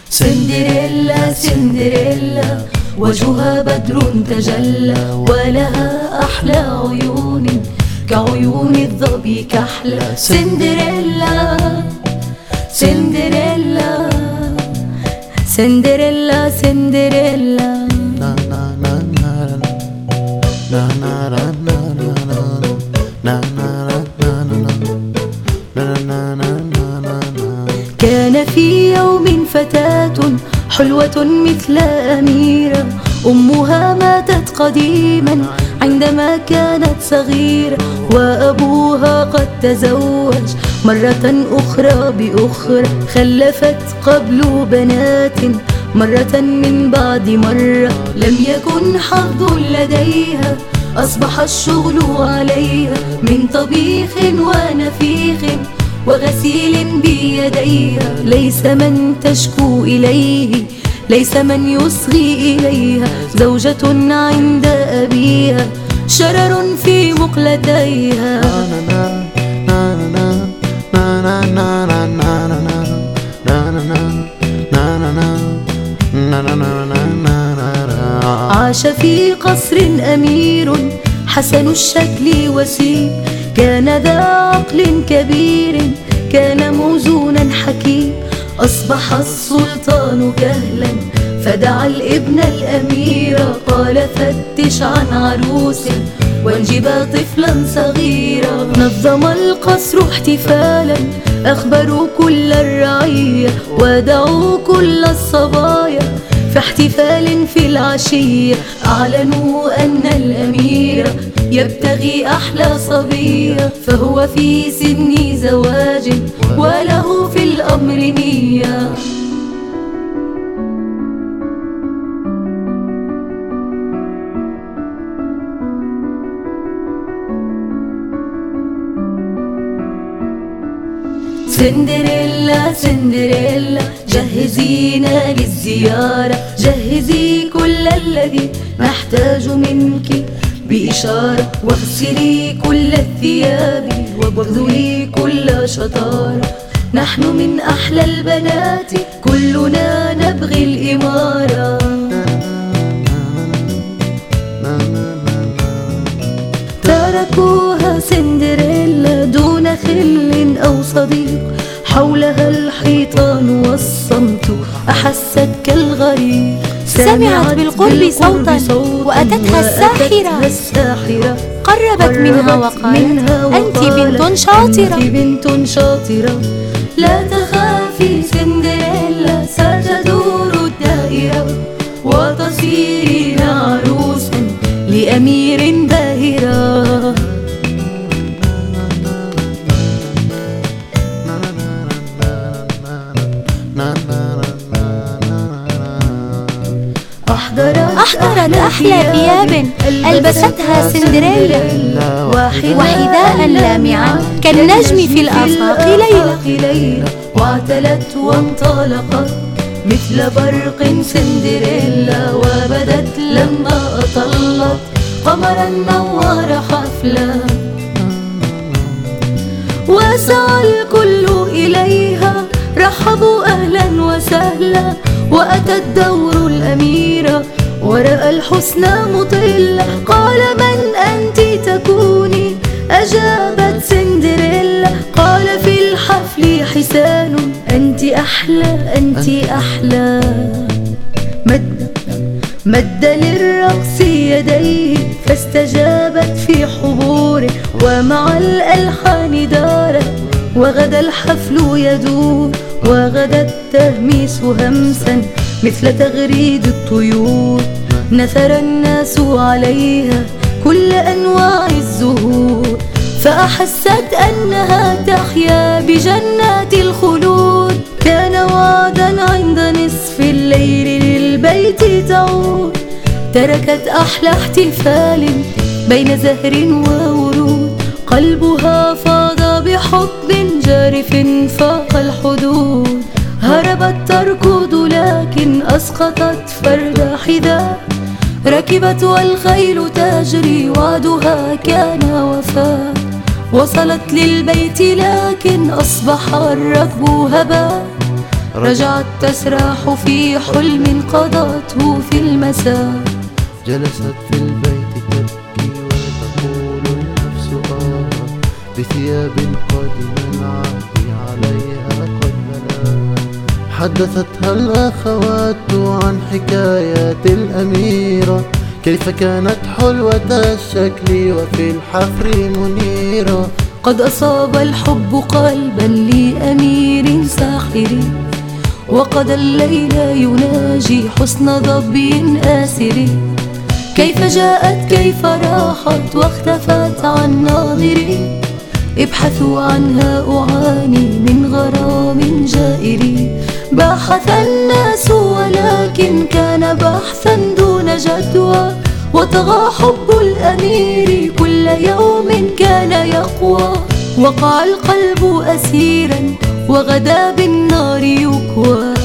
سندريلا سندريلا وجهها بدر تجلى، ولها أحلى عيون كعيون الظبي كحلى. سندريلا سندريلا سندريلا سندريلا كان في يوم فتاة حلوة مثل أميرة، أمها ماتت قديما عندما كانت صغيرة، وأبوها قد تزوج مرة أخرى بأخرى، خلفت قبل بنات مرة من بعد مرة. لم يكن حظ لديها، أصبح الشغل عليها من طبيخ ونفيخ وغسيل بيديها. ليس من تشكو إليه، ليس من يصغي إليها، زوجة عند أبيها شرر في مقلتيها. عاش في قصر أمير حسن الشكل وسيم، كان ذا عقل كبير، كان موزونا حكيم. أصبح السلطان كهلا فدعا الابن الأمير، قال فتش عن عروس وانجب طفلا صغيرا. نظم القصر احتفالا، أخبروا كل الرعية ودعوا كل الصبايا في احتفال في العشية. أعلنوا أن الأمير يبتغي أحلى صبية، فهو في سن زواج وله في الأمر نية. سندريلا سندريلا جهزينا للزيارة، جهزي كل الذي نحتاج منك بإشارة، واغسلي كل الثياب وابذلي كل شطارة. نحن من أحلى البنات كلنا نبغي الإمارة. تركوها سندريلا دون خل أو صديق، حولها الحيطان والصمت أحست كالغريق. سمعت بالقرب صوتا وأتتها الساحرة، قربت منها وقالت أنت بنت شاطرة. لا تخافي سندريلا ستدور الدائرة، وتصيرين عروسا لأمير باهرة. أحضرت أحلى ثياب ألبستها سندريلا، وحذاء لامعا كالنجم في الآفاق ليلة. واعتلت وانطلقت مثل برق سندريلا، وبدت لما أطلت قمرا نور حفلا. وسعى الكل إليها، رحبوا أهلا وسهلا، وأتت دور الأميرة ورأى الحسنى مطلة. قال من أنت تكوني؟ أجابت سندريلا، قال في الحفل حسان أنت أحلى أنت أحلى. مد للرقص يديه فاستجابت في حضوره، ومع الألحان دارت، وغدا الحفل يدور، وغدا التهميس همسا مثل تغريد الطيور. نثر الناس عليها كل أنواع الزهور، فأحست أنها تحيا بجنات الخلود. كان وعدا عند نصف الليل للبيت تعود، تركت أحلى احتفال بين زهر وورود. قلبها فاض بحب جارف فاق الحدود، هربت تركض لكن أسقطت فرد حذاء. ركبت والخيل تجري وعدها كان وفاء، وصلت للبيت لكن أصبح الركب هباء. رجعت تسرح في حلم قضته في المساء. جلست في البيت تبكي وتقول النفس بثياب قدم العهد عليها قد ملا. حدثتها الأخوات عن حكايات الأميرة، كيف كانت حلوة الشكل وفي الحفر منيرة. قد أصاب الحب قلبا لأمير ساحر، وقد الليل يناجي حسن ظبي آسر. كيف جاءت كيف راحت واختفت عن ناظري، ابحثوا عنها أعاني من غرام جائر. بحث الناس ولكن كان بحثا دون جدوى، وطغى حب الأمير كل يوم كان يقوى. وقع القلب أسيرا وغدا بالنار يكوى.